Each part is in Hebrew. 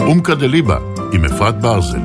אומקה דליבה עם אפרת ברזל.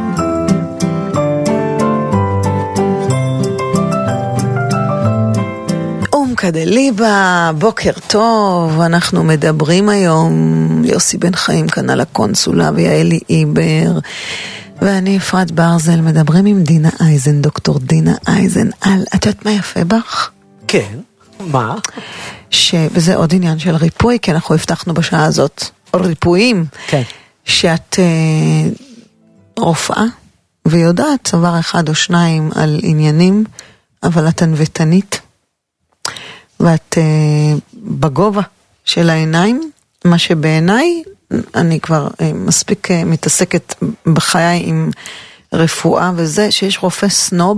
אומקה דליבה, בוקר טוב, אנחנו מדברים היום, יוסי בן חיים כאן על הקונסולה ויעלי איבר, ואני אפרת ברזל, מדברים עם דינה אייזן, דוקטור דינה אייזן, על, את יודעת מה יפה בך? כן, מה? וזה עוד עניין של ריפוי, כי אנחנו הבטחנו בשעה הזאת, ריפויים, כן. שאת רופאה, ויודעת צוואר אחד או שניים על עניינים, אבל את ענוותנית, ואת בגובה של העיניים, מה שבעיניי, אני כבר מספיק מתעסקת בחיי עם רפואה, וזה שיש רופא סנוב,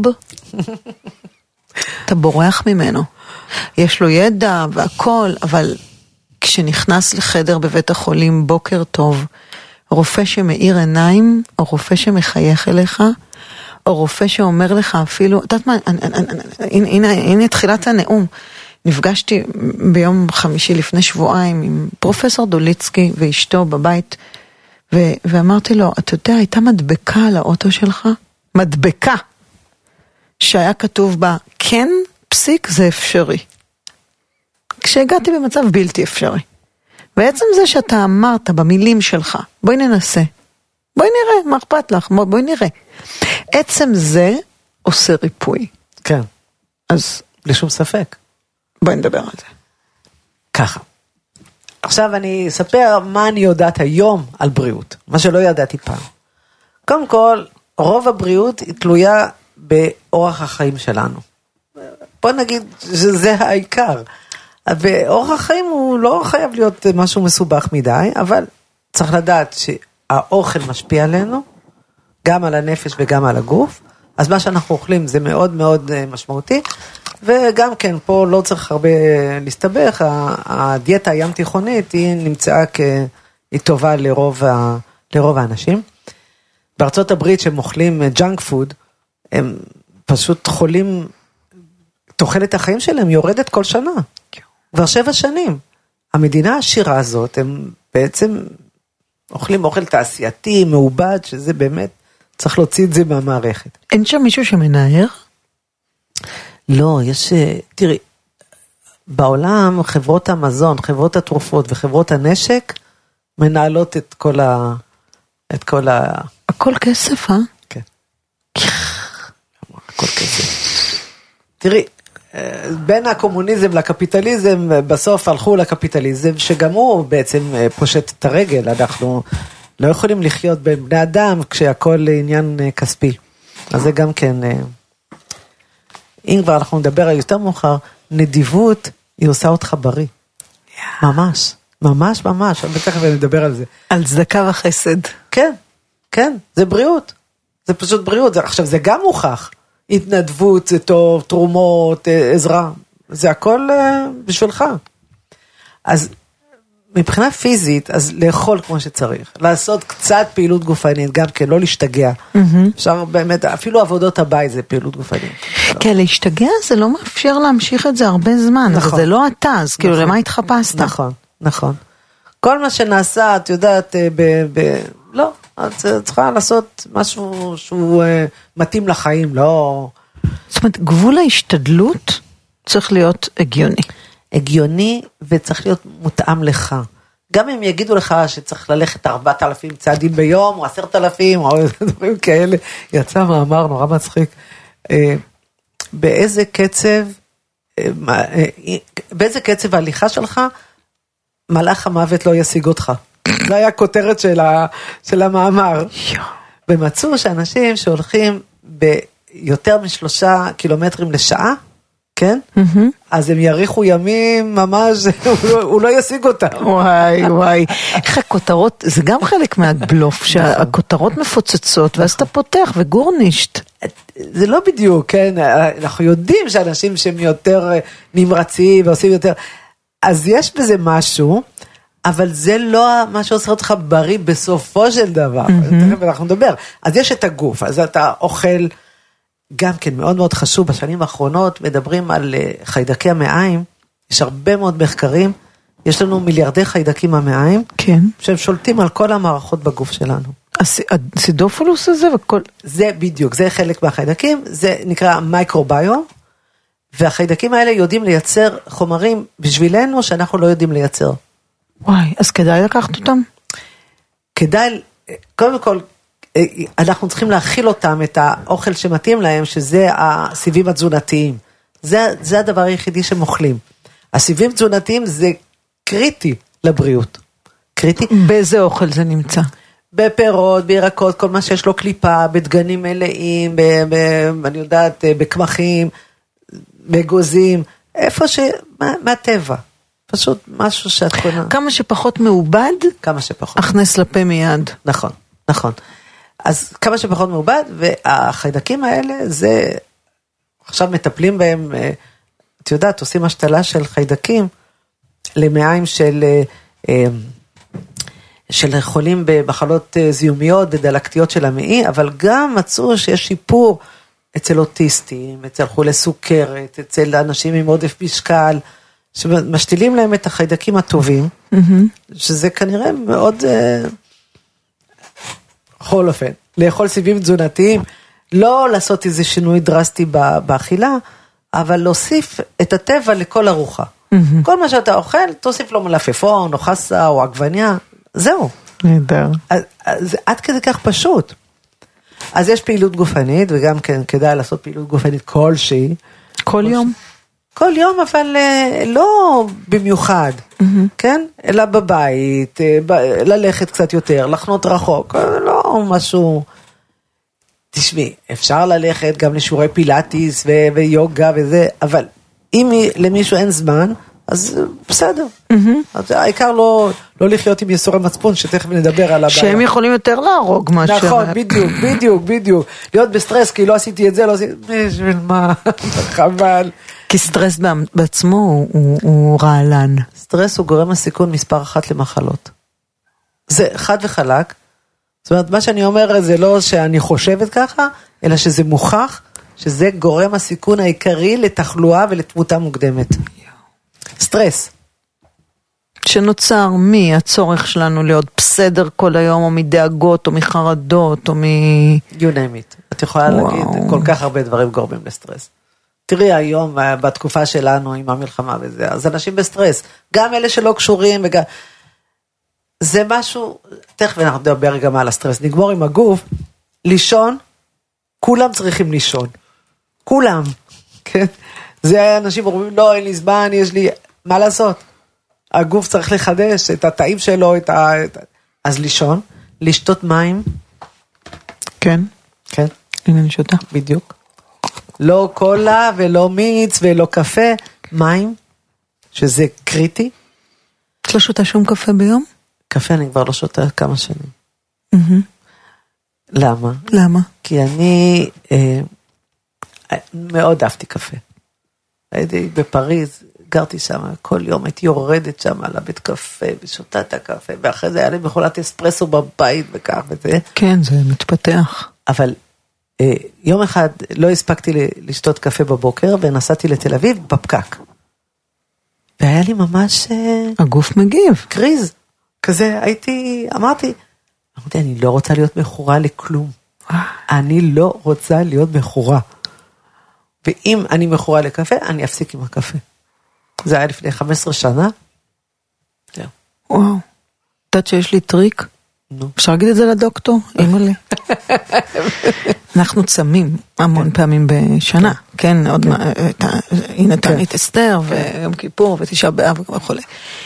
אתה בורח ממנו. יש לו ידע והכל, אבל כשנכנס לחדר בבית החולים בוקר טוב, רופא שמאיר עיניים, או רופא שמחייך אליך, או רופא שאומר לך אפילו, את יודעת מה, הנה תחילת הנאום, נפגשתי ביום חמישי לפני שבועיים עם פרופסור דוליצקי ואשתו בבית, ואמרתי לו, אתה יודע, הייתה מדבקה על האוטו שלך, מדבקה, שהיה כתוב בה, כן, פסיק, זה אפשרי. כשהגעתי במצב בלתי אפשרי. בעצם זה שאתה אמרת במילים שלך, בואי ננסה, בואי נראה, מה אכפת לך, בואי נראה. עצם זה עושה ריפוי. כן. אז לשום ספק. בואי נדבר על זה. ככה. עכשיו אני אספר מה אני יודעת היום על בריאות, מה שלא ידעתי פעם. קודם כל, רוב הבריאות היא תלויה באורח החיים שלנו. בוא נגיד שזה העיקר. ואורח החיים הוא לא חייב להיות משהו מסובך מדי, אבל צריך לדעת שהאוכל משפיע עלינו, גם על הנפש וגם על הגוף, אז מה שאנחנו אוכלים זה מאוד מאוד משמעותי, וגם כן, פה לא צריך הרבה להסתבך, הדיאטה הים תיכונית היא נמצאה היא טובה לרוב האנשים. בארצות הברית שהם אוכלים ג'אנק פוד, הם פשוט חולים, תוחלת החיים שלהם יורדת כל שנה, כבר 7 שנים. המדינה העשירה הזאת, הם בעצם אוכלים אוכל תעשייתי, מעובד, שזה באמת, צריך להוציא את זה מהמערכת. אין שם מישהו שמנער? לא, יש, תראי, בעולם חברות המזון, חברות התרופות וחברות הנשק, מנהלות את כל הכל כסף, כן. הכל כסף. תראי, בין הקומוניזם לקפיטליזם, בסוף הלכו לקפיטליזם, שגם הוא בעצם פושט את הרגל, אנחנו לא יכולים לחיות בין בני אדם, כשהכל עניין כספי. אז זה גם כן, אם כבר אנחנו נדבר על יותר מאוחר, נדיבות היא עושה אותך בריא. ממש, ממש, ממש, תכף נדבר על זה. על צדקה וחסד. כן, כן, זה בריאות. זה פשוט בריאות. עכשיו, זה גם מוכח. התנדבות זה טוב, תרומות, עזרה. זה הכל בשבילך. אז מבחינה פיזית, אז לאכול כמו שצריך. לעשות קצת פעילות גופנית, גם כן, לא להשתגע. אפשר באמת, אפילו עבודות הבית זה פעילות גופנית. כן, להשתגע זה לא מאפשר להמשיך את זה הרבה זמן. נכון. זה לא אתה, אז כאילו למה התחפשת? נכון, נכון. כל מה שנעשה, את יודעת, לא, את צריכה לעשות משהו שהוא מתאים לחיים, לא... זאת אומרת, גבול ההשתדלות צריך להיות הגיוני. הגיוני וצריך להיות מותאם לך. גם אם יגידו לך שצריך ללכת 4,000 צעדים ביום, או 10,000, או דברים כאלה, יצא מאמר נורא מצחיק. באיזה קצב ההליכה שלך, מלאך המוות לא ישיג אותך. זה היה כותרת של המאמר. ומצאו שאנשים שהולכים ביותר מ3 קילומטרים לשעה, כן? אז הם יריחו ימים ממש, הוא לא ישיג אותם. וואי, וואי. איך הכותרות, זה גם חלק מהבלוף, שהכותרות מפוצצות, ואז אתה פותח וגורנישט. זה לא בדיוק, כן? אנחנו יודעים שאנשים שהם יותר נמרצים ועושים יותר, אז יש בזה משהו, אבל זה לא מה שעושה אותך בריא בסופו של דבר. תכף אנחנו נדבר. אז יש את הגוף, אז אתה אוכל, גם כן מאוד מאוד חשוב, בשנים האחרונות מדברים על חיידקי המעיים, יש הרבה מאוד מחקרים, יש לנו מיליארדי חיידקים מהמעיים, כן. שהם שולטים על כל המערכות בגוף שלנו. הסידופולוס הזה וכל... זה בדיוק, זה חלק מהחיידקים, זה נקרא מייקרוביום, והחיידקים האלה יודעים לייצר חומרים בשבילנו שאנחנו לא יודעים לייצר. וואי, אז כדאי לקחת אותם? כדאי, קודם כל, אנחנו צריכים להכיל אותם, את האוכל שמתאים להם, שזה הסיבים התזונתיים. זה הדבר היחידי שמאכלים. הסיבים התזונתיים זה קריטי לבריאות. קריטי. באיזה אוכל זה נמצא? בפירות, בירקות, כל מה שיש לו קליפה, בדגנים מלאים, אני יודעת, בקמחים, בגוזים, איפה מהטבע. פשוט משהו שאת קונה. כמה שפחות מעובד, כמה שפחות. הכנס לפה מיד. נכון, נכון. אז כמה שפחות מעובד, והחיידקים האלה, זה, עכשיו מטפלים בהם, את יודעת, עושים השתלה של חיידקים, למעיים של חולים במחלות זיהומיות, בדלקתיות של המעי, אבל גם מצאו שיש שיפור אצל אוטיסטים, אצל חולי סוכרת, אצל אנשים עם עודף משקל, שמשתילים להם את החיידקים הטובים, שזה כנראה מאוד בכל אופן, לאכול סיבים תזונתיים, לא לעשות איזה שינוי דרסטי באכילה, אבל להוסיף את הטבע לכל ארוחה. כל מה שאתה אוכל, תוסיף לו מלפפון, או חסה, או עגבניה, זהו. נהדר. אז עד כדי כך פשוט. אז יש פעילות גופנית, וגם כן כדאי לעשות פעילות גופנית כלשהי. כל יום? כל יום, אבל לא במיוחד, כן? אלא בבית, ללכת קצת יותר, לחנות רחוק, לא משהו... תשמעי, אפשר ללכת גם לשיעורי פילאטיס ויוגה וזה, אבל אם למישהו אין זמן, אז בסדר. אז העיקר לא לחיות עם יסורי מצפון, שתכף נדבר על הבעיה. שהם יכולים יותר להרוג משהו. נכון, בדיוק. להיות בסטרס, כי לא עשיתי את זה, לא עשיתי... בשביל מה? חבל. כי סטרס בעצמו הוא רעלן. סטרס הוא גורם הסיכון מספר 1 למחלות. זה חד וחלק. זאת אומרת, מה שאני אומר זה לא שאני חושבת ככה, אלא שזה מוכח, שזה גורם הסיכון העיקרי לתחלואה ולתמותה מוקדמת. סטרס. שנוצר מהצורך שלנו להיות בסדר כל היום, או מדאגות, או מחרדות, או you name it. את יכולה להגיד, כל כך הרבה דברים גורמים לסטרס. תראי היום, בתקופה שלנו, עם המלחמה וזה, אז אנשים בסטרס, גם אלה שלא קשורים, וגם... זה משהו, תכף אנחנו נדבר גם על הסטרס, נגמור עם הגוף, לישון, כולם צריכים לישון. כולם. כן? זה אנשים אומרים, לא, אין לי זמן, יש לי... מה לעשות? הגוף צריך לחדש את התאים שלו, אז לישון, לשתות מים. כן. כן. הנה אני שותה. בדיוק. לא קולה ולא מיץ ולא קפה, מים, שזה קריטי. את לא שותה שום קפה ביום? קפה אני כבר לא שותה כמה שנים. למה? למה? כי אני מאוד אהבתי קפה. הייתי בפריז, גרתי שם, כל יום הייתי יורדת שם על הבית קפה, ושותה את הקפה, ואחרי זה היה לי מכולת אספרסו בבית וכך וזה. כן, זה מתפתח. אבל יום אחד לא הספקתי לשתות קפה בבוקר, ונסעתי לתל אביב בפקק. והיה לי ממש... הגוף מגיב. קריז. כזה אמרתי, אני לא רוצה להיות מכורה לכלום. אני לא רוצה להיות מכורה. ואם אני מכורה לקפה, אני אפסיק עם הקפה. זה היה לפני 15 שנה. זהו. וואו. יודעת שיש לי טריק? אפשר להגיד את זה לדוקטור? אימא'לה. אנחנו צמים המון פעמים בשנה. כן, עוד הנה תענית אסתר, ויום כיפור, ותשעה באב וכו'.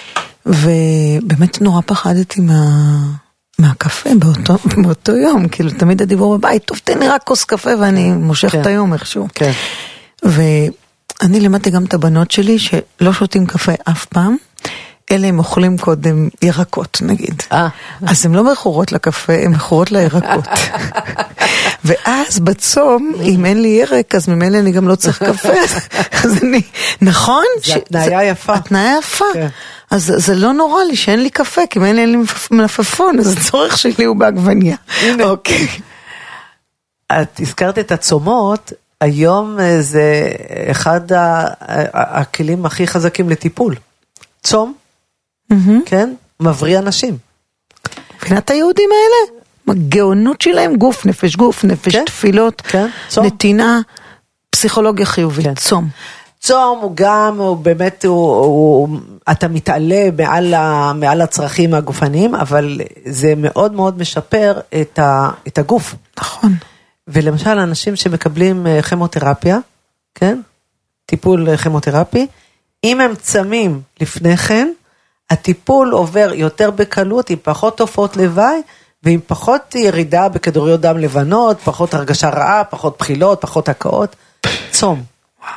ובאמת נורא פחדתי מהקפה באותו יום, כאילו תמיד הדיבור בבית, טוב תן לי רק כוס קפה ואני מושך את היום איכשהו. כן. ואני למדתי גם את הבנות שלי שלא שותים קפה אף פעם, אלה הם אוכלים קודם ירקות נגיד. אז הן לא מכורות לקפה, הן מכורות לירקות. ואז בצום, אם אין לי ירק, אז ממילא אני גם לא צריך קפה. אז אני, נכון? זה התנאיה יפה. התנאיה יפה. אז זה לא נורא לי שאין לי קפה, כי אין לי מלפפון, אז הצורך שלי הוא בעגבניה. אוקיי. את הזכרת את הצומות, היום זה אחד הכלים הכי חזקים לטיפול. צום, כן? מבריא אנשים. מבחינת היהודים האלה, הגאונות שלהם, גוף, נפש, תפילות, נתינה, פסיכולוגיה חיובית, צום. צום הוא גם, הוא באמת, אתה מתעלה מעל הצרכים הגופניים, אבל זה מאוד מאוד משפר את הגוף. נכון. ולמשל, אנשים שמקבלים כימותרפיה, כן? טיפול כימותרפי, אם הם צמים לפני כן, הטיפול עובר יותר בקלות, עם פחות תופעות לוואי, ועם פחות ירידה בכדוריות דם לבנות, פחות הרגשה רעה, פחות בחילות, פחות הקאות. צום. וואו.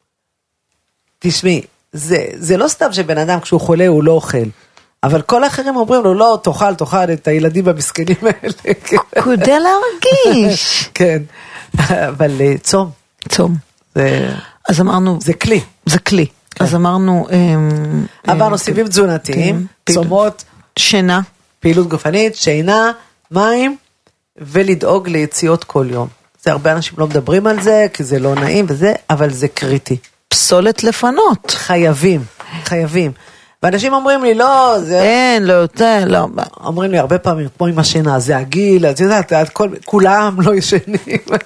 תשמעי, זה לא סתם שבן אדם כשהוא חולה הוא לא אוכל, אבל כל האחרים אומרים לו, לא, תאכל את הילדים המסכנים האלה. כדי להרגיש. כן, אבל צום. צום. אז אמרנו... זה כלי. זה כלי. אז אמרנו סיבים תזונתיים, צומות, שינה, פעילות גופנית, שינה, מים, ולדאוג ליציאות כל יום. זה הרבה אנשים לא מדברים על זה, כי זה לא נעים וזה, אבל זה קריטי. פסולת לפנות. חייבים. ואנשים אומרים לי, לא, זה... אין, לא, זה, לא. אומרים לי הרבה פעמים, כמו עם השינה, זה הגיל, את יודעת, כולם לא ישנים.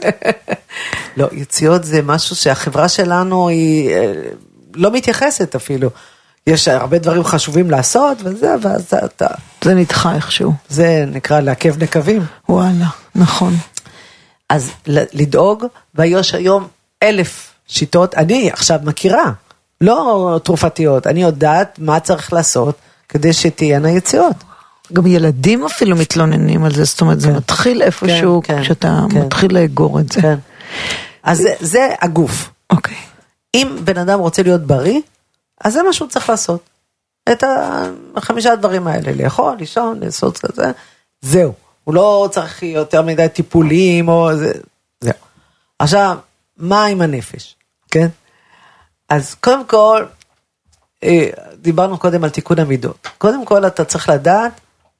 לא, יציאות זה משהו שהחברה שלנו היא לא מתייחסת אפילו. יש הרבה דברים חשובים לעשות, וזה, ואז אתה... זה נדחה איכשהו. זה נקרא לעכב נקבים. וואלה, נכון. אז לדאוג, ויש היום 1,000 שיטות, אני עכשיו מכירה, לא תרופתיות, אני יודעת מה צריך לעשות, כדי שתהיינה יציאות. גם ילדים אפילו מתלוננים על זה, זאת אומרת, זה מתחיל איפשהו, כשאתה מתחיל לאגור את זה. כן. אז זה הגוף. אוקיי. אם בן אדם רוצה להיות בריא, אז זה מה שהוא צריך לעשות. את 5 הדברים האלה, לאכול, לישון, לעשות כזה, זהו. הוא לא צריך יותר מדי טיפולים, או זה, זהו. עכשיו, מה עם הנפש? כן? אז קודם כל, דיברנו קודם על תיקון המידות. קודם כל, אתה צריך לדעת,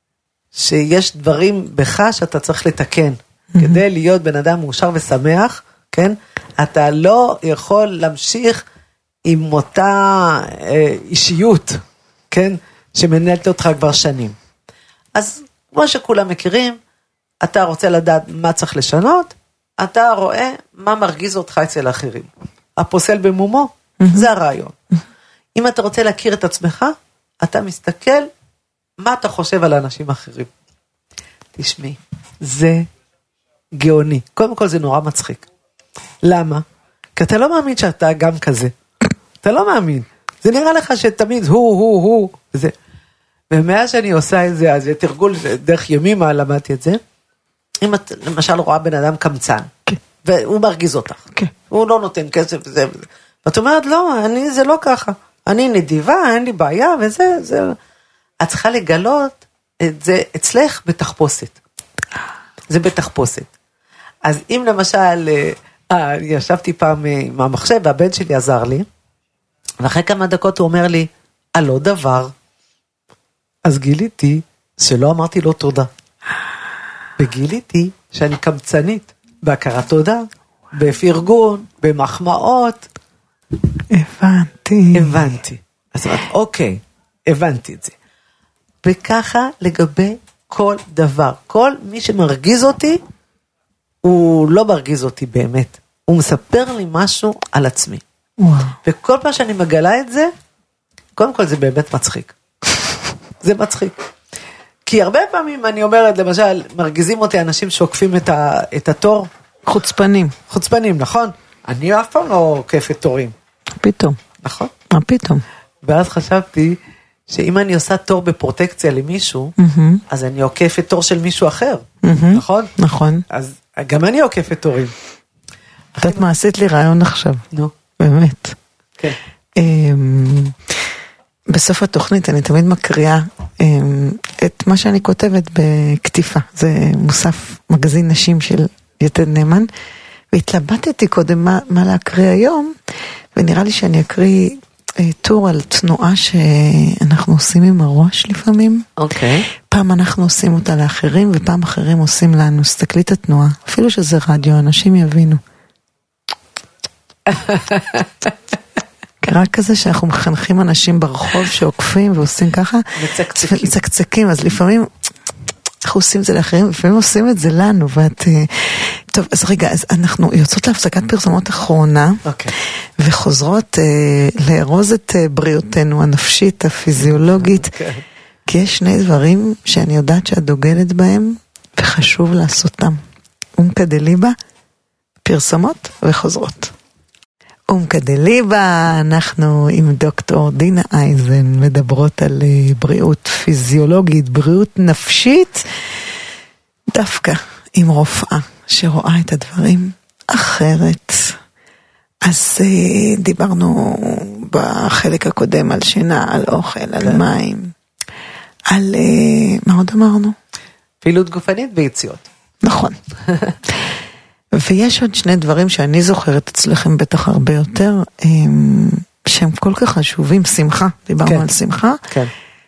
שיש דברים בך שאתה צריך לתקן, כדי להיות בן אדם מאושר ושמח, כן? אתה לא יכול להמשיך עם אותה אישיות, כן? שמנהלת אותך כבר שנים. אז כמו שכולם מכירים, אתה רוצה לדעת מה צריך לשנות, אתה רואה מה מרגיז אותך אצל אחרים. הפוסל במומו, זה הרעיון. אם אתה רוצה להכיר את עצמך, אתה מסתכל מה אתה חושב על אנשים אחרים. תשמעי, זה גאוני. קודם כל זה נורא מצחיק. למה? כי אתה לא מאמין שאתה גם כזה. אתה לא מאמין. זה נראה לך שתמיד הוא, זה. ומאז שאני עושה את זה, אז זה תרגול דרך ימימה, למדתי את זה. אם את למשל רואה בן אדם קמצן, והוא מרגיז אותך, הוא לא נותן כסף וזה, ואת אומרת, לא, זה לא ככה. אני נדיבה, אין לי בעיה, וזה. את צריכה לגלות את זה אצלך בתחפושת. זה בתחפושת. אז אם למשל, ישבתי פעם עם המחשב, והבן שלי עזר לי, ואחרי כמה דקות הוא אומר לי, לא דבר. אז גיליתי שלא אמרתי לו תודה. וגיליתי שאני קמצנית, בהכרת תודה, בפרגון, במחמאות. הבנתי. אז אמרתי, אוקיי, הבנתי את זה. וככה לגבי כל דבר. כל מי שמרגיז אותי, הוא לא מרגיז אותי באמת. הוא מספר לי משהו על עצמי. וכל פעם שאני מגלה את זה, קודם כל זה באמת מצחיק. זה מצחיק. כי הרבה פעמים אני אומרת, למשל, מרגיזים אותי אנשים שעוקפים את התור. חוצפנים, נכון? אני אף פעם לא עוקפת תורים. פתאום. נכון? מה פתאום? ואז חשבתי שאם אני עושה תור בפרוטקציה למישהו, אז אני עוקפת תור של מישהו אחר. נכון? נכון. אז גם אני עוקפת תורים. את מעשית לי רעיון עכשיו. נו. באמת. כן. בסוף התוכנית אני תמיד מקריאה את מה שאני כותבת בכתיפה. זה מוסף מגזין נשים של יתד נאמן, והתלבטתי קודם מה להקריא היום, ונראה לי שאני אקריא טור על תנועה שאנחנו עושים עם הראש לפעמים. אוקיי. פעם אנחנו עושים אותה לאחרים, ופעם אחרים עושים לנו. סתכלי את התנועה, אפילו שזה רדיו, אנשים יבינו. רק כזה שאנחנו מחנכים אנשים ברחוב שעוקפים ועושים ככה, מצקצקים, אז לפעמים אנחנו עושים את זה לאחרים, לפעמים עושים את זה לנו, טוב, אז רגע, אז אנחנו יוצאות להפסקת פרסומות אחרונה, וחוזרות לארוז את בריאותנו הנפשית, הפיזיולוגית, כי יש שני דברים שאני יודעת שאת דוגלת בהם, וחשוב לעשותם. אומקה דליבה, פרסומות וחוזרות. אומקה דליבה, אנחנו עם דוקטור דינה אייזן, מדברות על בריאות פיזיולוגית, בריאות נפשית, דווקא עם רופאה שרואה את הדברים אחרת. אז דיברנו בחלק הקודם על שינה, על אוכל, על מים, על מה עוד אמרנו? פעילות גופנית ויציאות. נכון. ויש עוד שני דברים שאני זוכרת אצלכם בטח הרבה יותר, שהם כל כך חשובים, שמחה, דיברנו על שמחה. כן.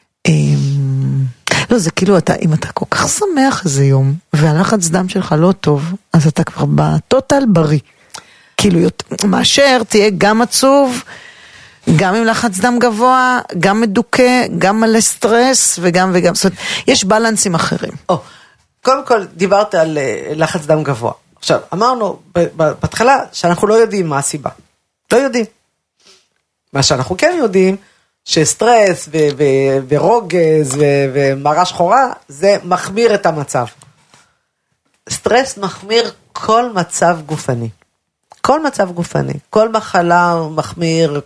לא, זה כאילו, אם אתה כל כך שמח איזה יום, והלחץ דם שלך לא טוב, אז אתה כבר בטוטל בריא. כאילו, מאשר תהיה גם עצוב, גם עם לחץ דם גבוה, גם מדוכא, גם מלא סטרס, וגם. זאת אומרת, יש בלנסים אחרים. קודם כל, דיברת על לחץ דם גבוה. עכשיו, אמרנו בהתחלה שאנחנו לא יודעים מה הסיבה. לא יודעים. מה שאנחנו כן יודעים, שסטרס ורוגז ומרה שחורה, זה מחמיר את המצב. סטרס מחמיר כל מצב גופני. כל מצב גופני. כל מחלה מחמיר,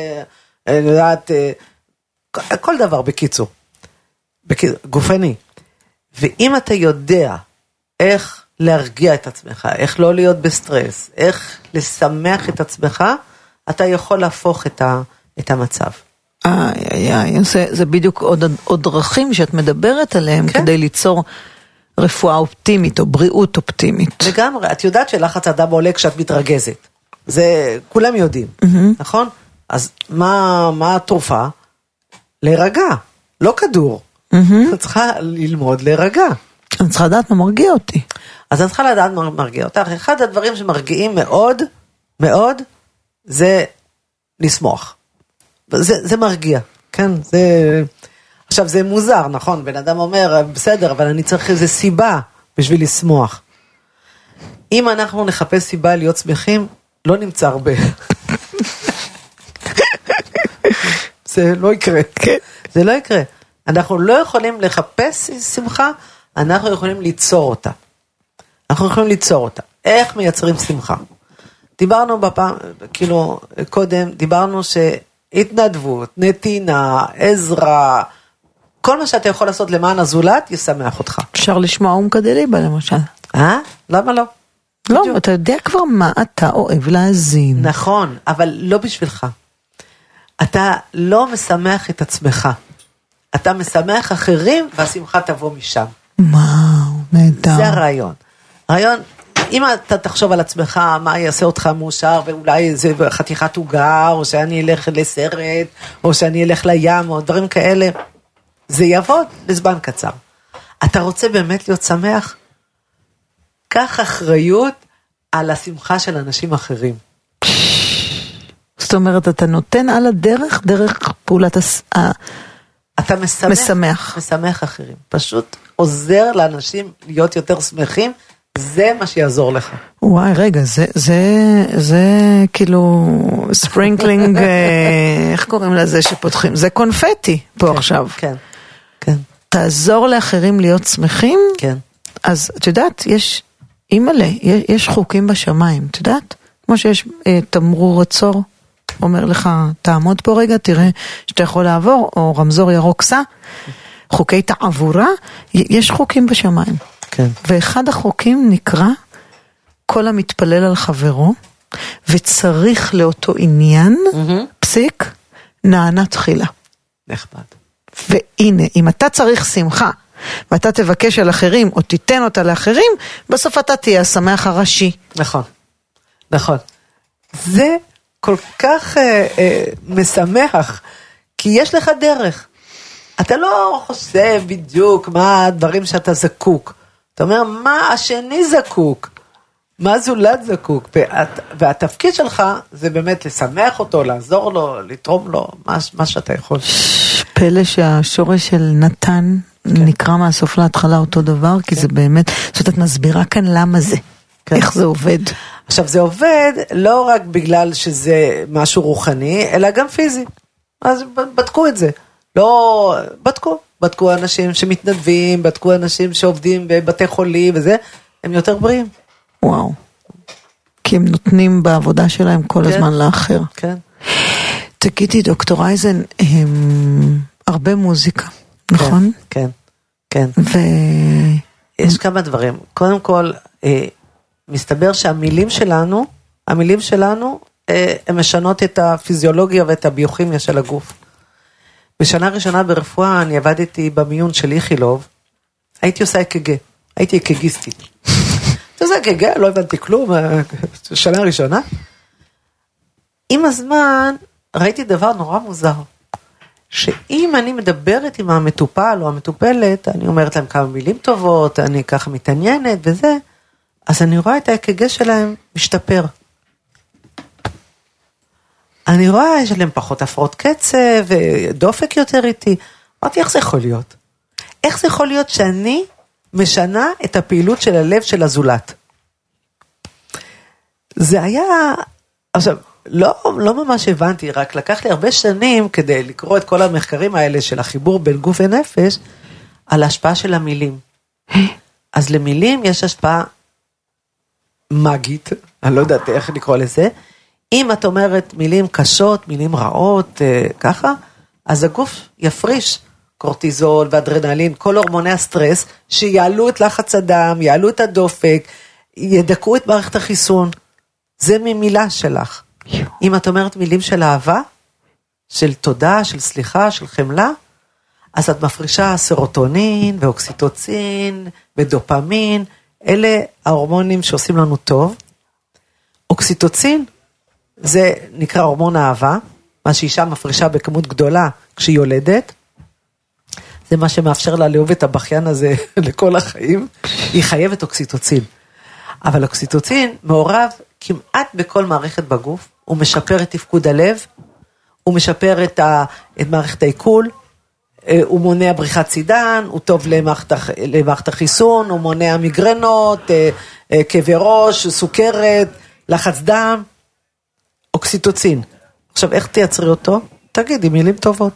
כל דבר בקיצור. גופני. ואם אתה יודע איך להרגיע את עצמך, איך לא להיות בסטרס, איך לשמח את עצמך, אתה יכול להפוך את המצב. זה בדיוק עוד דרכים שאת מדברת עליהם, כדי ליצור רפואה אופטימית או בריאות אופטימית. לגמרי, את יודעת שלחץ הדם עולה כשאת מתרגזת. זה כולם יודעים, נכון? אז מה התרופה? להירגע, לא כדור. את צריכה ללמוד להירגע. אני צריכה לדעת מה מרגיע אותי. אז אני צריכה לדעת מה מרגיע אותך. אחד הדברים שמרגיעים מאוד, מאוד, זה לשמוח. זה מרגיע, כן? עכשיו זה מוזר, נכון? בן אדם אומר, בסדר, אבל אני צריך איזו סיבה בשביל לשמוח. אם אנחנו נחפש סיבה להיות שמחים, לא נמצא הרבה. זה לא יקרה. זה לא יקרה. אנחנו לא יכולים לחפש שמחה, אנחנו יכולים ליצור אותה. איך מייצרים שמחה? דיברנו קודם, דיברנו שהתנדבות, נתינה, עזרה, כל מה שאתה יכול לעשות למען הזולת, ישמח אותך. אפשר לשמוע אומקה דליבה למשל. למה לא? לא, אתה יודע כבר מה אתה אוהב להזין. נכון, אבל לא בשבילך. אתה לא משמח את עצמך. אתה משמח אחרים, והשמחה תבוא משם. נהדר. זה הרעיון. הרעיון, אם אתה תחשוב על עצמך, מה יעשה אותך מאושר, ואולי זה חתיכת עוגה, או שאני אלך לסרט, או שאני אלך לים, או דברים כאלה, זה יעבוד לזמן קצר. אתה רוצה באמת להיות שמח? קח אחריות על השמחה של אנשים אחרים. זאת אומרת, אתה נותן על הדרך, דרך פעולת אתה משמח אחרים. פשוט עוזר לאנשים להיות יותר שמחים, זה מה שיעזור לך. וואי, רגע, זה כאילו ספרינקלינג, איך קוראים לזה שפותחים? זה קונפטי פה עכשיו. כן. תעזור לאחרים להיות שמחים? כן. אז את יודעת, יש חוקים בשמיים, את יודעת? כמו שיש תמרור עצור, אומר לך, תעמוד פה רגע, תראה שאתה יכול לעבור, או רמזור ירוק סע, חוקי תעבורה, יש חוקים בשמיים. כן. ואחד החוקים נקרא, כל המתפלל על חברו, וצריך לאותו עניין, פסיק, נענה תחילה. נחמד. והנה, אם אתה צריך שמחה, ואתה תבקש על אחרים, או תיתן אותה לאחרים, בסוף אתה תהיה השמח הראשי. נכון. זה כל כך משמח, כי יש לך דרך. אתה לא חושב בדיוק מה הדברים שאתה זקוק. אתה אומר, מה השני זקוק? מה זולת זקוק? והתפקיד שלך זה באמת לשמח אותו, לעזור לו, לתרום לו, מה שאתה יכול. פלא שהשורש של נתן נקרא מהסוף להתחלה אותו דבר, כי זה באמת, זאת אומרת, את מסבירה כאן למה זה, איך זה עובד. עכשיו זה עובד לא רק בגלל שזה משהו רוחני, אלא גם פיזי. אז בדקו את זה. לא, בדקו אנשים שמתנדבים, בדקו אנשים שעובדים בבתי חולים וזה, הם יותר בריאים. וואו. כי הם נותנים בעבודה שלהם כל הזמן לאחר. כן. תגידי, דוקטור אייזן, הרבה מוזיקה, נכון? כן, כן. יש כמה דברים. קודם כל, מסתבר שהמילים שלנו, הן משנות את הפיזיולוגיה ואת הביוכימיה של הגוף. בשנה ראשונה ברפואה, אני עבדתי במיון של איכילוב, הייתי עושה אק"ג, הייתי אק"גיסטית. אתה עושה אק"ג, לא הבנתי כלום, שנה ראשונה. עם הזמן, ראיתי דבר נורא מוזר, שאם אני מדברת עם המטופל או המטופלת, אני אומרת להם כמה מילים טובות, אני ככה מתעניינת וזה, אז אני רואה את האק"ג שלהם משתפר. אני רואה, יש להם פחות הפרעות קצב, ודופק יותר איתי. אמרתי, איך זה יכול להיות? איך זה יכול להיות שאני משנה את הפעילות של הלב של הזולת? זה היה, עכשיו, לא ממש הבנתי, רק לקח לי הרבה שנים כדי לקרוא את כל המחקרים האלה של החיבור בין גוף ונפש, על ההשפעה של המילים. אז למילים יש השפעה מגית, אני לא יודעת איך לקרוא לזה, אם את אומרת מילים קשות, מילים רעות, ככה, אז הגוף יפריש קורטיזול ואדרנלין, כל הורמוני הסטרס, שיעלו את לחץ הדם, יעלו את הדופק, ידכאו את מערכת החיסון. זה ממילה שלך. אם את אומרת מילים של אהבה, של תודה, של סליחה, של חמלה, אז את מפרישה סרוטונין ואוקסיטוצין ודופמין, אלה ההורמונים שעושים לנו טוב. אוקסיטוצין, זה נקרא הורמון האהבה, מה שאישה מפרישה בכמות גדולה כשהיא יולדת, זה מה שמאפשר לה לאהוב את הבכיין הזה לכל החיים, היא חייבת אוקסיטוצין. אבל אוקסיטוצין מעורב כמעט בכל מערכת בגוף, הוא משפר את תפקוד הלב, הוא משפר את מערכת העיכול, הוא מונע בריחת צידן, הוא טוב למערכת החיסון, הוא מונע מיגרנות, כאבי ראש, סוכרת, לחץ דם, אוקסיטוצין. עכשיו, איך תייצרי אותו? תגידי, מילים טובות.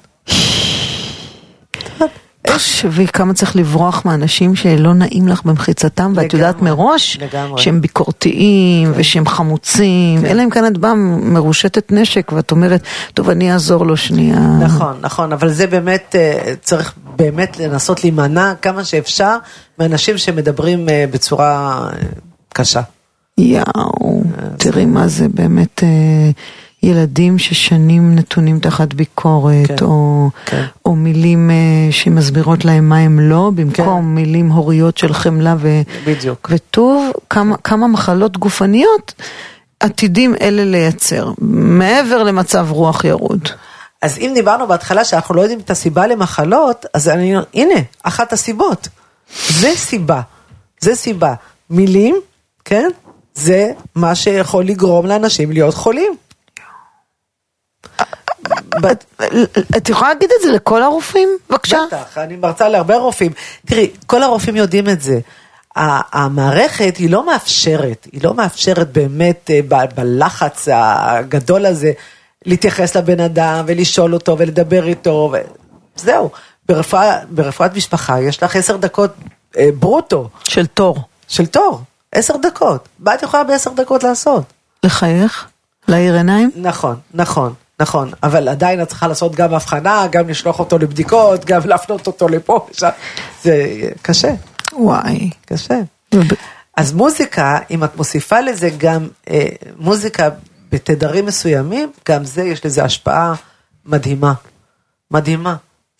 תחשבי כמה צריך לברוח מאנשים שלא נעים לך במחיצתם, ואת יודעת מראש שהם ביקורתיים ושהם חמוצים, אלא אם כאן את באה מרושטת נשק, ואת אומרת, טוב, אני אעזור לו שנייה. נכון, נכון, אבל זה באמת, צריך באמת לנסות להימנע כמה שאפשר, מאנשים שמדברים בצורה קשה. יאו, תראי מה זה באמת ילדים ששנים נתונים תחת ביקורת, או מילים שמסבירות להם מה הם לא, במקום מילים הוריות של חמלה וטוב, כמה מחלות גופניות עתידים אלה לייצר, מעבר למצב רוח ירוד. אז אם דיברנו בהתחלה שאנחנו לא יודעים את הסיבה למחלות, אז הנה, אחת הסיבות. זה סיבה. מילים, כן? זה מה שיכול לגרום לאנשים להיות חולים. את יכולה להגיד את זה לכל הרופאים? בבקשה. בטח, אני מרצה להרבה רופאים. תראי, כל הרופאים יודעים את זה. המערכת היא לא מאפשרת באמת בלחץ הגדול הזה, להתייחס לבן אדם ולשאול אותו ולדבר איתו. זהו, ברפואת משפחה יש לך 10 דקות ברוטו. של תור. 10 דקות. מה את יכולה ב10 דקות לעשות? לחייך? להאיר עיניים? נכון, אבל עדיין את צריכה לעשות גם הבחנה, גם לשלוח אותו לבדיקות, גם להפנות אותו לפה, זה קשה. וואי. קשה. אז מוזיקה, אם את מוסיפה לזה גם מוזיקה בתדרים מסוימים, גם זה, יש לזה השפעה מדהימה.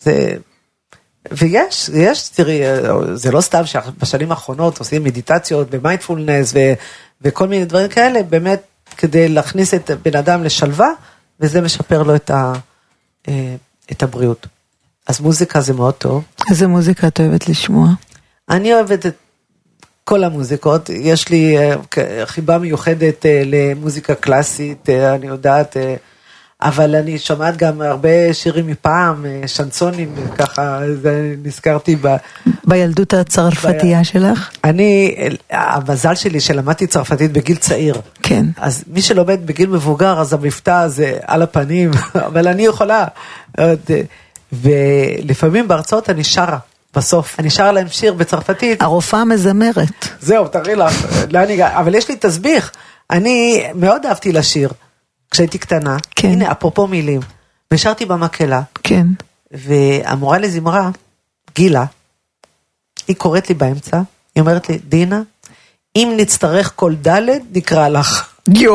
ויש, תראי, זה לא סתם שבשנים האחרונות עושים מדיטציות ומיינדפולנס וכל מיני דברים כאלה, באמת כדי להכניס את בן אדם לשלווה, וזה משפר לו את הבריאות. אז מוזיקה זה מאוד טוב. איזה מוזיקה את אוהבת לשמוע? אני אוהבת כל המוזיקות, יש לי חיבה מיוחדת למוזיקה קלאסית, אני יודעת, אבל אני שומעת גם הרבה שירים מפעם, שנסונים, ככה, נזכרתי בילדות הצרפתייה שלך? המזל שלי שלמדתי צרפתית בגיל צעיר. כן. אז מי שלומד בגיל מבוגר, אז המבטא זה על הפנים, אבל אני יכולה. ולפעמים בהרצאות אני שרה, בסוף. אני שרה להם שיר בצרפתית. הרופאה מזמרת. זהו, תראי לך, אבל יש לי תסביך. אני מאוד אהבתי לשיר. כשהייתי קטנה, כן. הנה, אפרופו מילים, ושרתי במקהלה, כן. והמורה לזמרה, גילה, היא קוראת לי באמצע, היא אומרת לי, דינה, אם נצטרך כל ד' נקרא לך.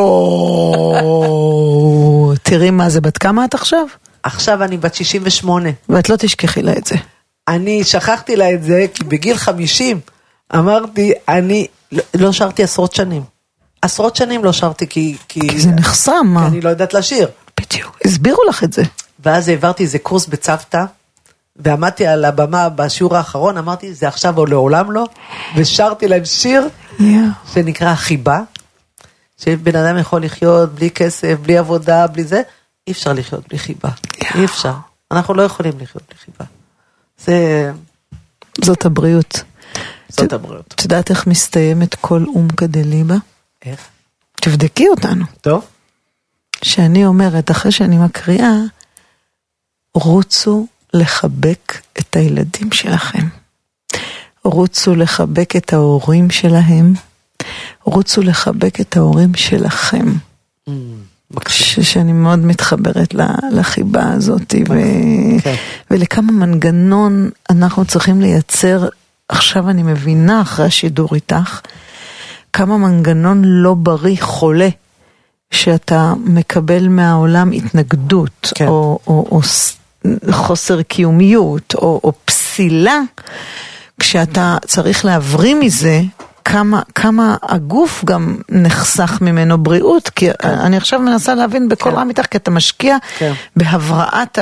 יואו, תראי מה זה, בת כמה את עכשיו? עכשיו אני בת 68. ואת לא תשכחי לה את זה. אני שכחתי לה את זה, כי בגיל 50, אמרתי, אני לא שרתי עשרות שנים. עשרות שנים לא שרתי, כי זה נחסם, מה? כי אני לא יודעת לשיר. בדיוק, הסבירו לך את זה. ואז העברתי איזה קורס בצוותא, ועמדתי על הבמה בשיעור האחרון, אמרתי, זה עכשיו או לעולם לא, ושרתי להם שיר, שנקרא חיבה, שבן אדם יכול לחיות בלי כסף, בלי עבודה, בלי זה, אי אפשר לחיות בלי חיבה. אי אפשר. אנחנו לא יכולים לחיות בלי חיבה. זאת הבריאות. זאת הבריאות. את יודעת איך מסתיימת כל אומקה דליבה? איך? תבדקי אותנו. טוב. שאני אומרת, אחרי שאני מקריאה, רוצו לחבק את הילדים שלכם. רוצו לחבק את ההורים שלהם. רוצו לחבק את ההורים שלכם. שאני מאוד מתחברת לחיבה הזאת, ולכמה מנגנון אנחנו צריכים לייצר, עכשיו אני מבינה אחרי השידור איתך, כמה מנגנון לא בריא חולה, שאתה מקבל מהעולם התנגדות, כן. או חוסר קיומיות, או פסילה, כשאתה צריך להבריא מזה, כמה הגוף גם נחסך ממנו בריאות, כי אני עכשיו מנסה להבין בכל רם איתך, כי אתה משקיע בהבראת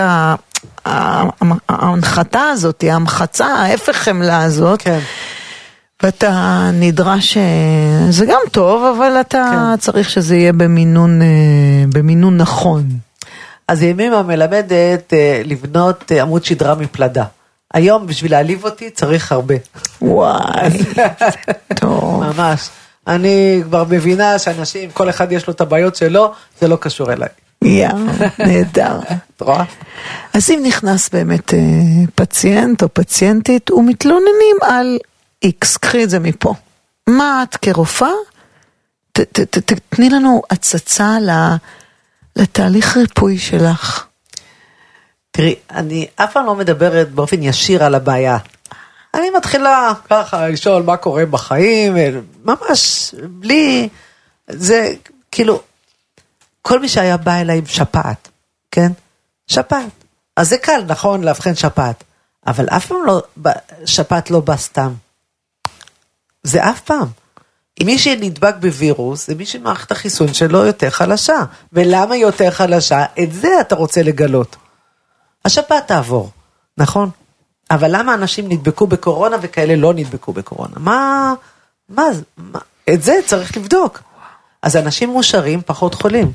ההנחתה הזאת, ההמחצה, ההפך חמלה הזאת, ואתה נדרש, זה גם טוב, אבל אתה צריך שזה יהיה במינון נכון. אז ימימה מלמדת לבנות עמוד שדרה מפלדה. היום בשביל להעליב אותי צריך הרבה. וואי, טוב. ממש. אני כבר מבינה שאנשים, כל אחד יש לו את הבעיות שלו, זה לא קשור אליי. נהדר. רואה? אז אם נכנס באמת פציינט או פציינטית, ומתלוננים על X, קחי את זה מפה. מה את כרופאה? תתני לנו הצצה לתהליך ריפוי שלך. תראי, אני אף פעם לא מדברת באופן ישיר על הבעיה. אני מתחילה ככה לשאול מה קורה בחיים, ממש בלי, זה כאילו, כל מי שהיה בא אליי עם שפעת, כן? שפעת. אז זה קל, נכון, להבחן שפעת. אבל אף פעם לא, שפעת לא בא סתם. זה אף פעם. אם מי שנדבק בווירוס, זה מי שמערכת החיסון שלו יותר חלשה. ולמה היא יותר חלשה? את זה אתה רוצה לגלות. השפעת תעבור, נכון? אבל למה אנשים נדבקו בקורונה וכאלה לא נדבקו בקורונה? מה? את זה צריך לבדוק. אז אנשים מאושרים פחות חולים.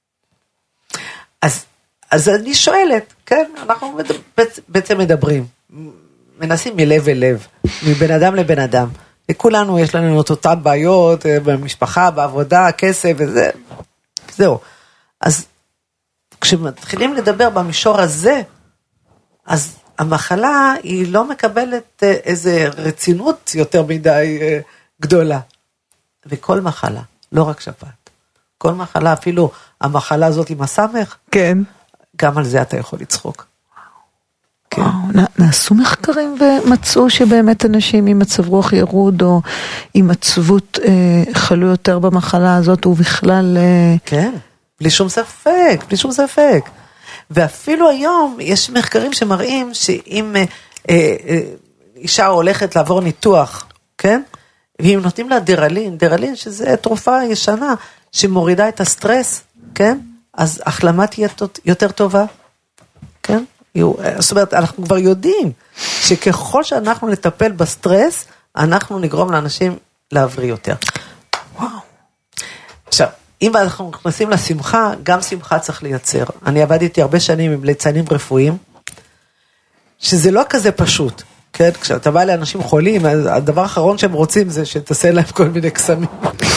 אז אני שואלת, כן? אנחנו בעצם מדברים, מנסים מלב אל לב, מבן אדם לבן אדם. וכולנו יש לנו את אותן בעיות, במשפחה, בעבודה, כסף וזה. זהו. אז כשמתחילים לדבר במישור הזה, אז המחלה היא לא מקבלת איזה רצינות יותר מדי גדולה. וכל מחלה, לא רק שפעת. כל מחלה, אפילו המחלה הזאת עם הסמך, כן. גם על זה אתה יכול לצחוק. כן. נעשו מחקרים ומצאו שבאמת אנשים עם מצב רוח ירוד או עם עצבות חלו יותר במחלה הזאת ובכלל... כן, בלי שום ספק, בלי שום ספק. ואפילו היום יש מחקרים שמראים שאם אישה הולכת לעבור ניתוח, כן? ואם נותנים לה דרלין שזה תרופה ישנה שמורידה את הסטרס, כן? אז החלמה תהיה יותר טובה, כן? זאת אומרת, אנחנו כבר יודעים שככל שאנחנו נטפל בסטרס, אנחנו נגרום לאנשים להבריא יותר. וואו. עכשיו, אם אנחנו נכנסים לשמחה, גם שמחה צריך לייצר. אני עבדתי הרבה שנים עם ליצנים רפואיים, שזה לא כזה פשוט. כן, כשאתה בא לאנשים חולים, הדבר האחרון שהם רוצים זה שתעשה להם כל מיני קסמים.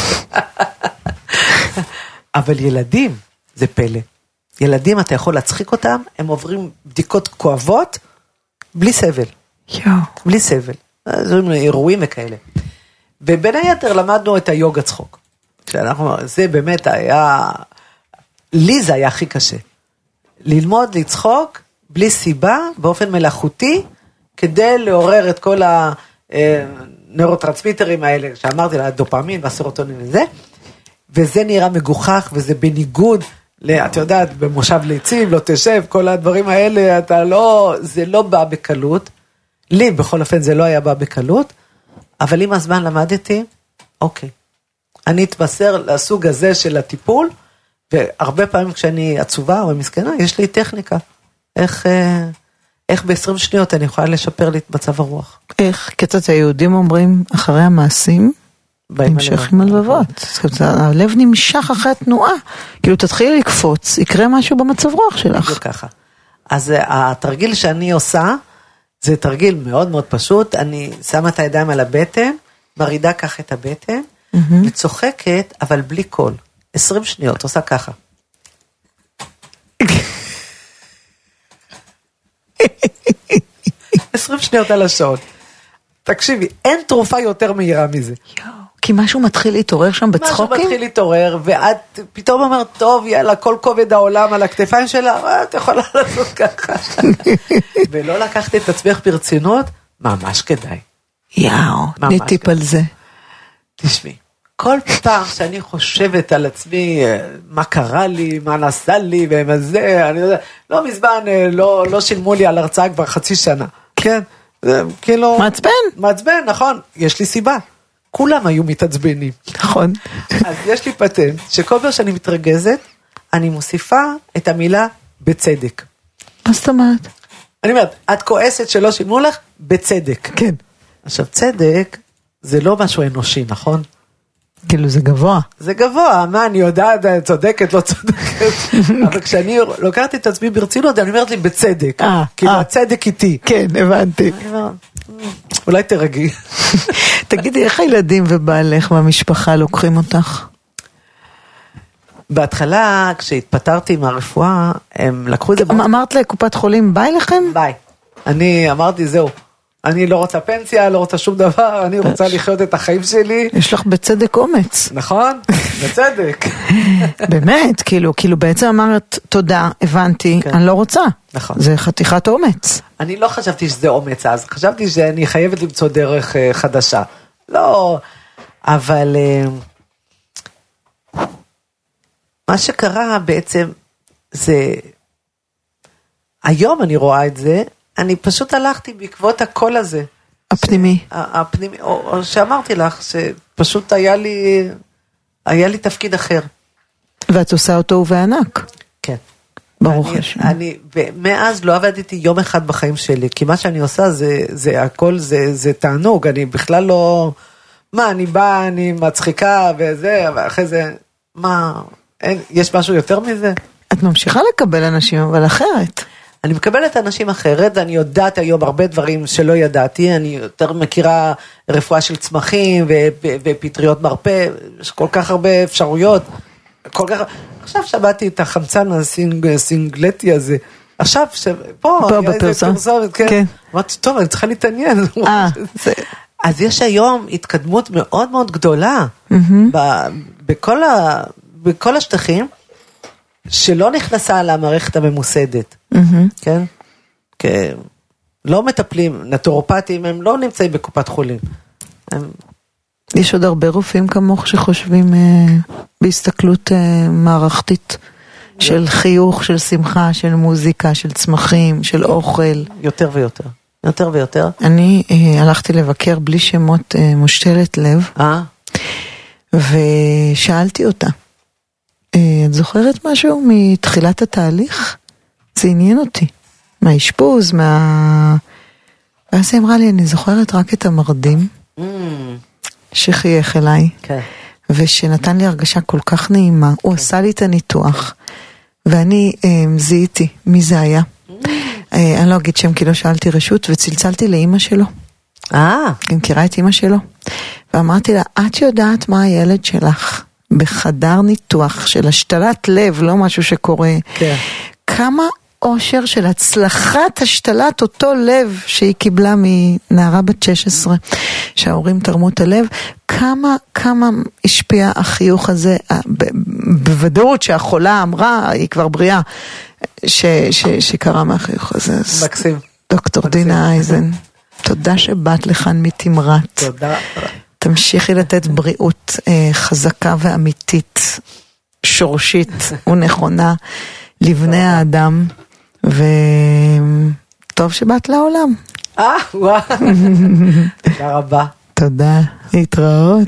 אבל ילדים, זה פלא. ילדים, אתה יכול להצחיק אותם, הם עוברים בדיקות כואבות, בלי סבל. בלי סבל. זה אירועים וכאלה. ובין היתר למדנו את היוגה צחוק. זה באמת היה, לי זה היה הכי קשה. ללמוד לצחוק, בלי סיבה, באופן מלאכותי, כדי לעורר את כל הנוירוטרנסמיטרים האלה, שאמרתי לה, הדופמין והסרוטונין וזה, וזה נראה מגוחך, וזה בניגוד, את יודעת, במושב ליצים, לא תשב, כל הדברים האלה, זה לא בא בקלות, לי בכל אופן זה לא היה בא בקלות, אבל עם הזמן למדתי, אוקיי, אני אתבשר לסוג הזה של הטיפול, והרבה פעמים כשאני עצובה או מסכנה, יש לי טכניקה, איך ב-20 שניות אני יכולה לשפר לי את מצב הרוח. איך? קצת היהודים אומרים, אחרי המעשים, נמשך עם הלבבות. הלב נמשך אחרי התנועה. כאילו תתחילי לקפוץ, יקרה משהו במצב רוח שלך. זה ככה. אז התרגיל שאני עושה, זה תרגיל מאוד מאוד פשוט, אני שמה את הידיים על הבטן, מרידה כך את הבטן, וצוחקת, אבל בלי קול. 20 שניות, עושה ככה. 20 שניות על השעון. תקשיבי, אין תרופה יותר מהירה מזה. כי משהו מתחיל להתעורר שם בצחוקים? משהו מתחיל להתעורר, ואת פתאום אומרת, טוב, יאללה, כל כובד העולם על הכתפיים שלה, את יכולה לעשות ככה. ולא לקחת את עצמך ברצינות, ממש כדאי. יאו, ניטיפ על זה. תשמעי, כל פעם שאני חושבת על עצמי, מה קרה לי, מה נעשה לי, ומה זה, אני יודע, לא מזמן, לא שילמו לי על הרצאה כבר חצי שנה. כן, כאילו... מעצבן, נכון, יש לי סיבה. כולם היו מתעצבנים. נכון. אז יש לי פטנט, שכל פעם שאני מתרגזת, אני מוסיפה את המילה בצדק. מה זאת אומרת? אני אומרת, את כועסת שלא שילמו לך? בצדק. כן. עכשיו, צדק זה לא משהו אנושי, נכון? כאילו זה גבוה. זה גבוה, מה אני יודעת, צודקת, לא צודקת. אבל כשאני לוקחת את עצמי ברצינות, אני אומרת לי בצדק. כאילו הצדק איתי. כן, הבנתי. אולי תרגי. תגידי, איך הילדים ובעלך והמשפחה לוקחים אותך? בהתחלה, כשהתפטרתי מהרפואה, הם לקחו את זה... אמרת לקופת חולים, ביי לכם? ביי. אני אמרתי, זהו. אני לא רוצה פנסיה, לא רוצה שום דבר, אני רוצה לחיות את החיים שלי. יש לך בצדק אומץ. נכון? בצדק. באמת, כאילו בעצם אמרת, תודה, הבנתי, אני לא רוצה. נכון. זה חתיכת אומץ. אני לא חשבתי שזה אומץ אז, חשבתי שאני חייבת למצוא דרך חדשה. לא, אבל מה שקרה בעצם זה, היום אני רואה את זה, אני פשוט הלכתי בעקבות הקול הזה. הפנימי. הפנימי, או שאמרתי לך, שפשוט היה לי תפקיד אחר. ואת עושה אותו ובענק. כן. ברוך השם. מאז לא עבדתי יום אחד בחיים שלי, כי מה שאני עושה זה הכל, זה תענוג, אני בכלל לא, אני באה, אני מצחיקה וזה, ואחרי זה, יש משהו יותר מזה? את ממשיכה לקבל אנשים, אבל אחרת. אני מקבלת אנשים אחרת, אני יודעת היום הרבה דברים שלא ידעתי, אני יותר מכירה רפואה של צמחים ופטריות מרפא, יש כל כך הרבה אפשרויות, עכשיו שמעתי את החמצן הסינגלטי הזה, עכשיו, פה בפרסומת, כן. אמרתי, טוב, אני צריכה להתעניין. אז יש היום התקדמות מאוד מאוד גדולה, בכל השטחים, שלא נכנסה למערכת הממוסדת, כן? לא מטפלים, נטורופטים, הם לא נמצאים בקופת חולים. יש עוד הרבה רופאים כמוך שחושבים בהסתכלות מערכתית, של חיוך, של שמחה, של מוזיקה, של צמחים, של אוכל. יותר ויותר. יותר ויותר. אני הלכתי לבקר בלי שמות מושתלת לב, ושאלתי אותה, את זוכרת משהו מתחילת התהליך? זה עניין אותי. מהאשפוז, ואז היא אמרה לי, אני זוכרת רק את המרדים. שחייך אליי, כן. ושנתן לי הרגשה כל כך נעימה. הוא עשה לי את הניתוח, ואני זיהיתי מי זה היה. אני לא אגיד שם כי לא שאלתי רשות, וצלצלתי לאמא שלו. היא מכירה את אמא שלו. ואמרתי לה, את יודעת מה הילד שלך בחדר ניתוח של השתלת לב, לא משהו שקורה. כן. כמה אושר של הצלחת השתלת אותו לב שהיא קיבלה מנערה בת 16, שההורים תרמו את הלב, כמה השפיע החיוך הזה, בוודאות שהחולה אמרה, היא כבר בריאה, שקרה מהחיוך הזה. מקסים. דוקטור דינה אייזן, תודה שבאת לכאן מתמרת. תודה. תמשיכי לתת בריאות חזקה ואמיתית, שורשית ונכונה לבני האדם, וטוב שבאת לעולם. וואו. תודה רבה. תודה. להתראות.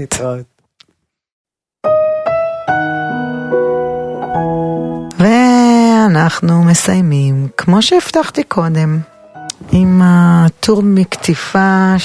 ואנחנו מסיימים, כמו שהבטחתי קודם, עם הטור מקטיפה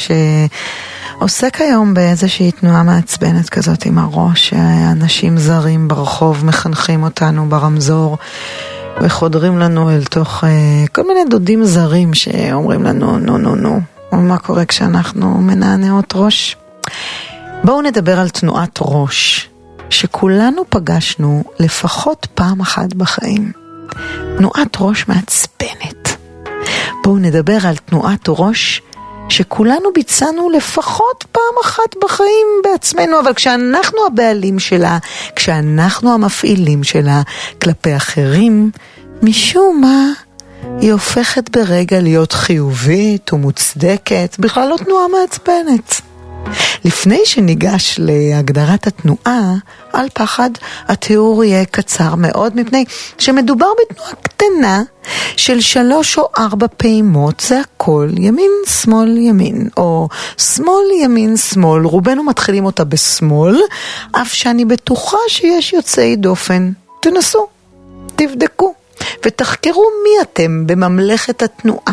שעוסק היום באיזושהי תנועה מעצבנת כזאת עם הראש, שאנשים זרים ברחוב מחנכים אותנו ברמזור, וחודרים לנו אל תוך כל מיני דודים זרים שאומרים לנו נו. ומה קורה כשאנחנו מנענעות ראש? בואו נדבר על תנועת ראש, שכולנו פגשנו לפחות פעם אחת בחיים. תנועת ראש מעצבנת. בואו נדבר על תנועת ראש שכולנו ביצענו לפחות פעם אחת בחיים בעצמנו, אבל כשאנחנו הבעלים שלה, כשאנחנו המפעילים שלה כלפי אחרים, משום מה היא הופכת ברגע להיות חיובית ומוצדקת, בכלל לא תנועה מעצבנת. לפני שניגש להגדרת התנועה, על פחד התיאור יהיה קצר מאוד, מפני שמדובר בתנועה קטנה של 3 או 4 פעימות, זה הכל ימין, שמאל, ימין, או שמאל, ימין, שמאל. רובנו מתחילים אותה בשמאל, אף שאני בטוחה שיש יוצאי דופן. תנסו, תבדקו ותחקרו מי אתם בממלכת התנועה.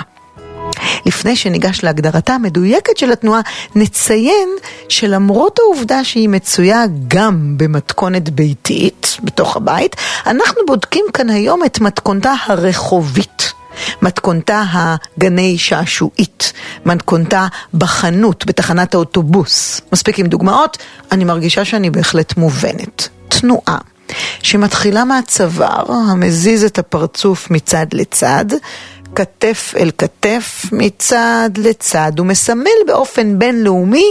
לפני שניגש להגדרתה המדויקת של התנועה, נציין שלמרות העובדה שהיא מצויה גם במתכונת ביתית, בתוך הבית, אנחנו בודקים כאן היום את מתכונתה הרחובית, מתכונתה הגני שעשועית, מתכונתה בחנות, בתחנת האוטובוס. מספיק עם דוגמאות, אני מרגישה שאני בהחלט מובנת. תנועה שמתחילה מהצוואר, המזיז את הפרצוף מצד לצד, כתף אל כתף, מצד לצד, ומסמל באופן בינלאומי,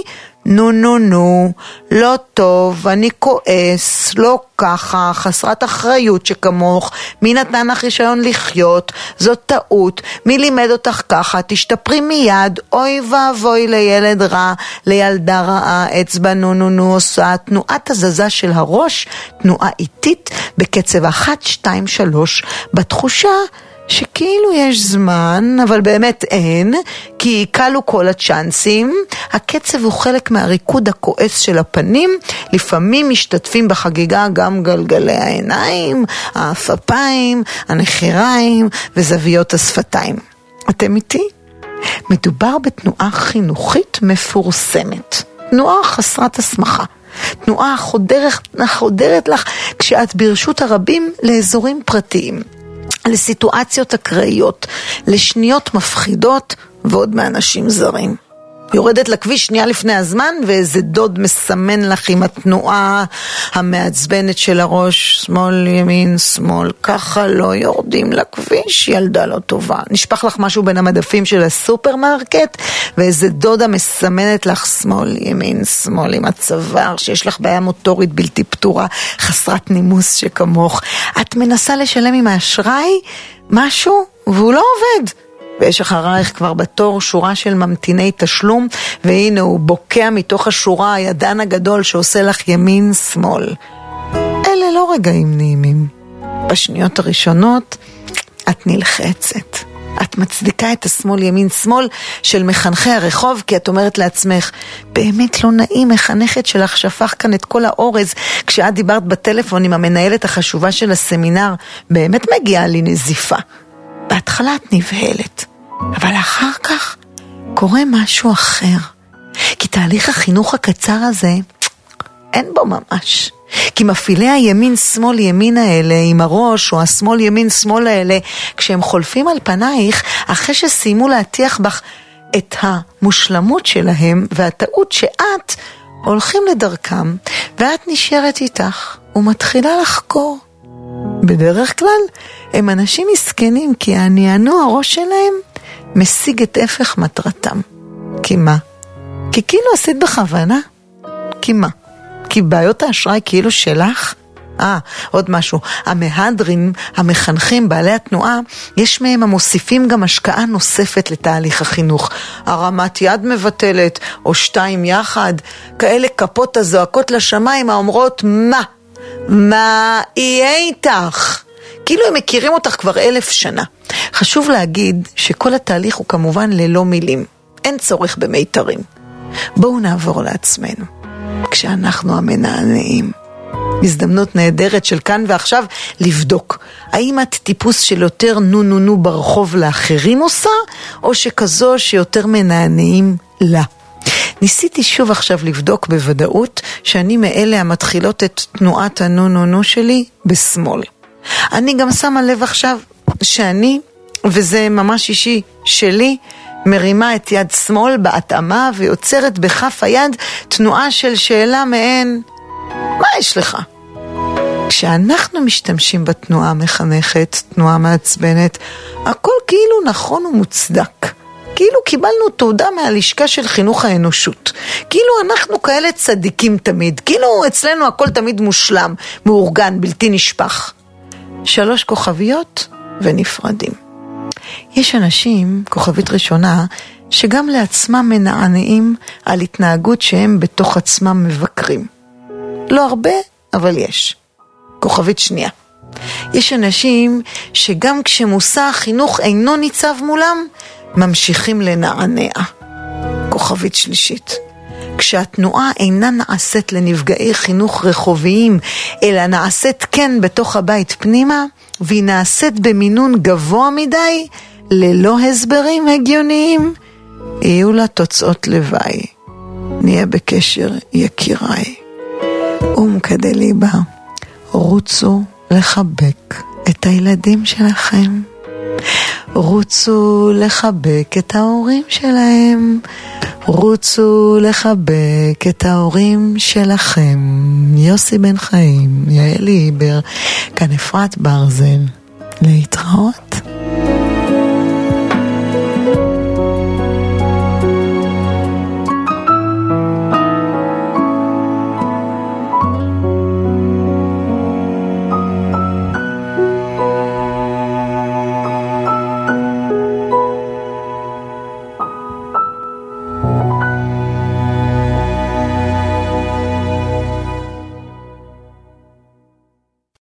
נו, לא טוב, אני כועס, לא ככה, חסרת אחריות שכמוך, מי נתן לך רישיון לחיות, זאת טעות, מי לימד אותך ככה, תשתפרי מיד, אוי ואבוי לילד רע, לילדה רעה, אצבע נו, עושה תנועת הזזה של הראש, תנועה איטית, בקצב 1, 2, 3, בתחושה שכאילו יש זמן, אבל באמת אין, כי קלו כל הצ'אנסים. הקצב הוא חלק מהריקוד הכועס של הפנים, לפעמים משתתפים בחגיגה גם גלגלי העיניים, האפפיים, הנחיריים וזוויות השפתיים. אתם איתי? מדובר בתנועה חינוכית מפורסמת, תנועה חסרת הסמכה, תנועה חודרת לך כשאת ברשות הרבים לאזורים פרטיים, לסיטואציות אקראיות, לשניות מפחידות ועוד מאנשים זרים. יורדת לכביש שנייה לפני הזמן ואיזה דוד מסמן לך עם התנועה המעצבנת של הראש, שמאל, ימין, שמאל, ככה לא יורדים לכביש, ילדה לא טובה. נשפך לך משהו בין המדפים של הסופרמרקט ואיזה דודה מסמנת לך שמאל, ימין, שמאל עם הצוואר, שיש לך בעיה מוטורית בלתי פתורה, חסרת נימוס שכמוך. את מנסה לשלם עם האשראי משהו והוא לא עובד. ויש אחרייך כבר בתור שורה של ממתיני תשלום, והנה הוא בוקע מתוך השורה הידן הגדול שעושה לך ימין שמאל. אלה לא רגעים נעימים. בשניות הראשונות את נלחצת. את מצדיקה את השמאל ימין שמאל של מחנכי הרחוב, כי את אומרת לעצמך, באמת לא נעים, מחנכת שלך שפך כאן את כל האורז, כשאת דיברת בטלפון עם המנהלת החשובה של הסמינר, באמת מגיעה לי נזיפה. בהתחלה את נבהלת, אבל אחר כך קורה משהו אחר. כי תהליך החינוך הקצר הזה, אין בו ממש. כי מפעילי הימין שמאל ימין האלה עם הראש, או השמאל ימין שמאל האלה, כשהם חולפים על פנייך, אחרי שסיימו להטיח בך את המושלמות שלהם והטעות שאת, הולכים לדרכם, ואת נשארת איתך ומתחילה לחקור. בדרך כלל הם אנשים מסכנים, כי העניינו הראש שלהם משיג את הפך מטרתם. כי מה? כי כאילו עשית בכוונה? כי מה? כי בעיות האשראי כאילו שלך? עוד משהו, המהדרים, המחנכים, בעלי התנועה, יש מהם המוסיפים גם השקעה נוספת לתהליך החינוך. הרמת יד מבטלת, או 2 יחד, כאלה כפות הזועקות לשמיים האומרות, מה יהיה איתך? כאילו הם מכירים אותך כבר 1000 שנה. חשוב להגיד שכל התהליך הוא כמובן ללא מילים. אין צורך במיתרים. בואו נעבור לעצמנו. כשאנחנו המנענעים. הזדמנות נהדרת של כאן ועכשיו לבדוק. האם את טיפוס של יותר נו ברחוב לאחרים עושה, או שכזו שיותר מנענעים לה? ניסיתי שוב עכשיו לבדוק בוודאות שאני מאלה המתחילות את תנועת הנו שלי בשמאל. אני גם שמה לב עכשיו שאני, וזה ממש אישי שלי, מרימה את יד שמאל בהתאמה ויוצרת בכף היד תנועה של שאלה מעין, מה יש לך? כשאנחנו משתמשים בתנועה המחנכת, תנועה מעצבנת, הכל כאילו נכון ומוצדק. כאילו קיבלנו תעודה מהלשכה של חינוך האנושות. כאילו אנחנו כאלה צדיקים תמיד. כאילו אצלנו הכל תמיד מושלם, מאורגן, בלתי נשפח. 3 כוכביות ונפרדים. יש אנשים, כוכבית ראשונה, שגם לעצמם מנענעים על התנהגות שהם בתוך עצמם מבקרים. לא הרבה, אבל יש. כוכבית שנייה. יש אנשים שגם כשמושא החינוך אינו ניצב מולם, ממשיכים לנענע. כוכבית שלישית. כשהתנועה אינה נעשית לנפגעי חינוך רחוביים, אלא נעשית כן בתוך הבית פנימה, והיא נעשית במינון גבוה מדי, ללא הסברים הגיוניים, יהיו לה תוצאות לוואי. נהיה בקשר יקיריי. כדי ליבה, רוצו לחבק את הילדים שלכם. רוצו לחבק את ההורים שלהם. רוצו לחבק את ההורים שלכם. יוסי בן חיים, יעל איבר, כאן אפרת ברזל. להתראות.